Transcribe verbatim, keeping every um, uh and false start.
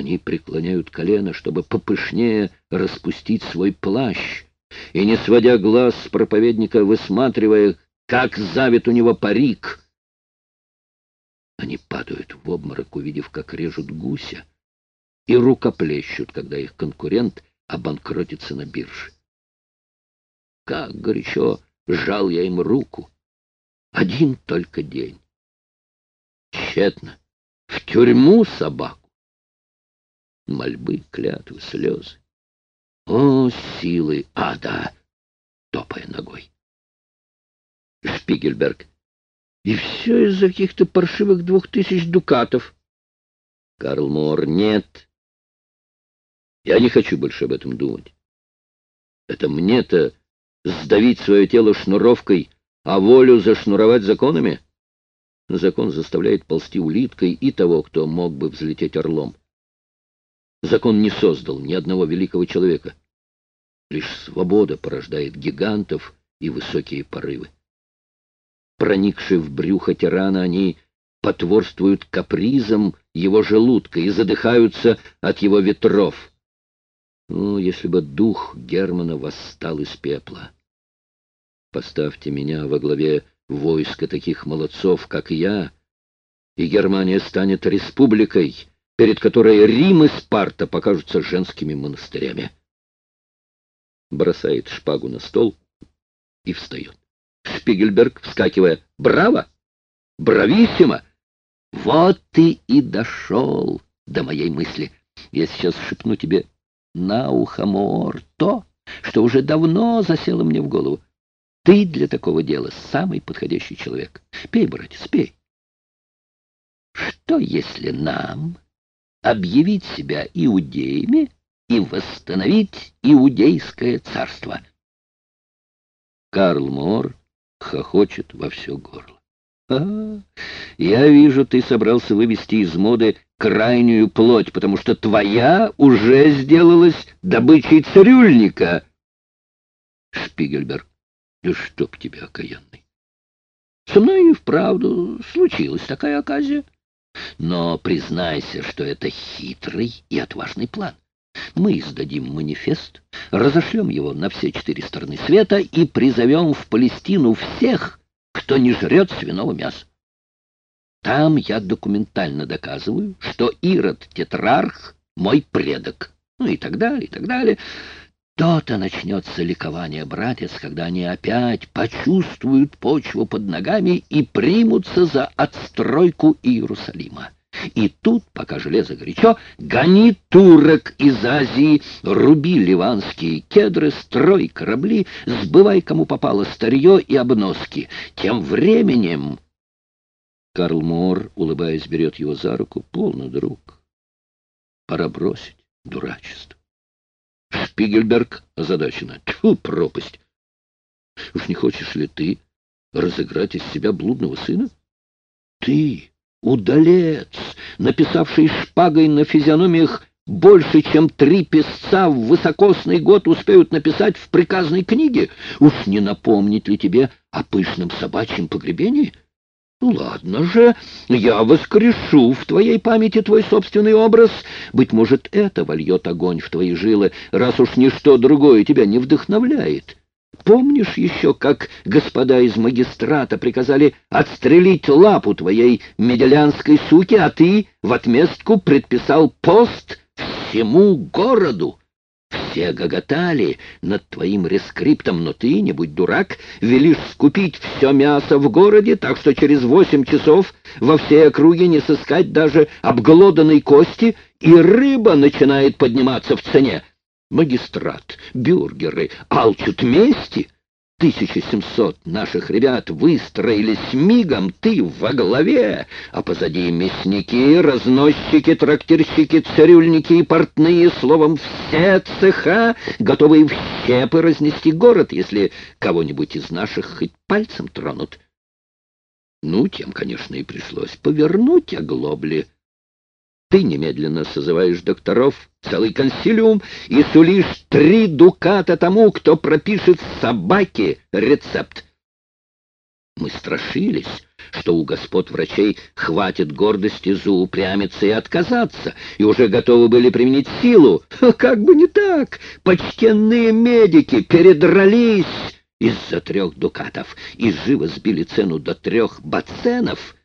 Они преклоняют колено, чтобы попышнее распустить свой плащ, и, не сводя глаз с проповедника, высматривая, как завит у него парик, они падают в обморок, увидев, как режут гуся, и рукоплещут, когда их конкурент обанкротится на бирже. Как горячо сжал я им руку! Один только день. Тщетно. В тюрьму собаку. Мольбы, клятвы, слезы. О, силы ада! Топая ногой. Шпигельберг. И все из-за каких-то паршивых двух тысяч дукатов. Карл Моор. Нет. Я не хочу больше об этом думать. Это мне-то сдавить свое тело шнуровкой, а волю зашнуровать законами? Закон заставляет ползти улиткой и того, кто мог бы взлететь орлом. Закон не создал ни одного великого человека. Лишь свобода порождает гигантов и высокие порывы. Проникшие в брюхо тирана, они потворствуют капризам его желудка и задыхаются от его ветров. Ну, если бы дух Германа восстал из пепла. Поставьте меня во главе войска таких молодцов, как я, и Германия станет республикой, перед которой Рим и Спарта покажутся женскими монастырями. Бросает шпагу на стол и встает. Шпигельберг, вскакивая: «Браво! Брависсимо! Вот ты и дошел до моей мысли. Я сейчас шепну тебе на ухо, Моор, то, что уже давно засело мне в голову. Ты для такого дела самый подходящий человек. Пей, братец, пей. Что, если нам объявить себя иудеями и восстановить иудейское царство?» Карл Моор хохочет во все горло. «А, я вижу, ты собрался вывести из моды крайнюю плоть, потому что твоя уже сделалась добычей цирюльника». Шпигельберг. «Да чтоб тебя, окаянный! Со мной и вправду случилась такая оказия. Но признайся, что это хитрый и отважный план. Мы издадим манифест, разошлем его на все четыре стороны света и призовем в Палестину всех, кто не жрет свиного мяса. Там я документально доказываю, что Ирод-тетрарх — мой предок». Ну и так далее, и так далее. То-то начнется ликование, братец, когда они опять почувствуют почву под ногами и примутся за отстройку Иерусалима. И тут, пока железо горячо, гони турок из Азии, руби ливанские кедры, строй корабли, сбывай кому попало старье и обноски. Тем временем... Карл Моор, улыбаясь, берет его за руку. «Полно, друг. Пора бросить дурачество». Шпигельберг озадаченно. «Тьфу, пропасть! Уж не хочешь ли ты разыграть из себя блудного сына? Ты, удалец, написавший шпагой на физиономиях больше, чем три писца в высокосный год успеют написать в приказной книге. Уж не напомнить ли тебе о пышном собачьем погребении? Ну, ладно же, я воскрешу в твоей памяти твой собственный образ. Быть может, это вольет огонь в твои жилы, раз уж ничто другое тебя не вдохновляет. Помнишь еще, как господа из магистрата приказали отстрелить лапу твоей меделянской суки, а ты в отместку предписал пост всему городу? Все гоготали над твоим рескриптом, но ты, не будь дурак, велишь скупить все мясо в городе, так что через восемь часов во всей округе не сыскать даже обглоданной кости, и рыба начинает подниматься в цене. Магистрат, бюргеры алчут мести. тысяча семьсот наших ребят выстроились мигом, ты во главе, а позади мясники, разносчики, трактирщики, цирюльники и портные, словом, все цеха, готовые в щепы разнести город, если кого-нибудь из наших хоть пальцем тронут. Ну, тем, конечно, и пришлось повернуть оглобли. Ты немедленно созываешь докторов, целый консилиум, и сулишь три дуката тому, кто пропишет собаке рецепт. Мы страшились, что у господ врачей хватит гордости заупрямиться и отказаться, и уже готовы были применить силу. Как бы не так! Почтенные медики передрались из-за трех дукатов и живо сбили цену до трех баценов.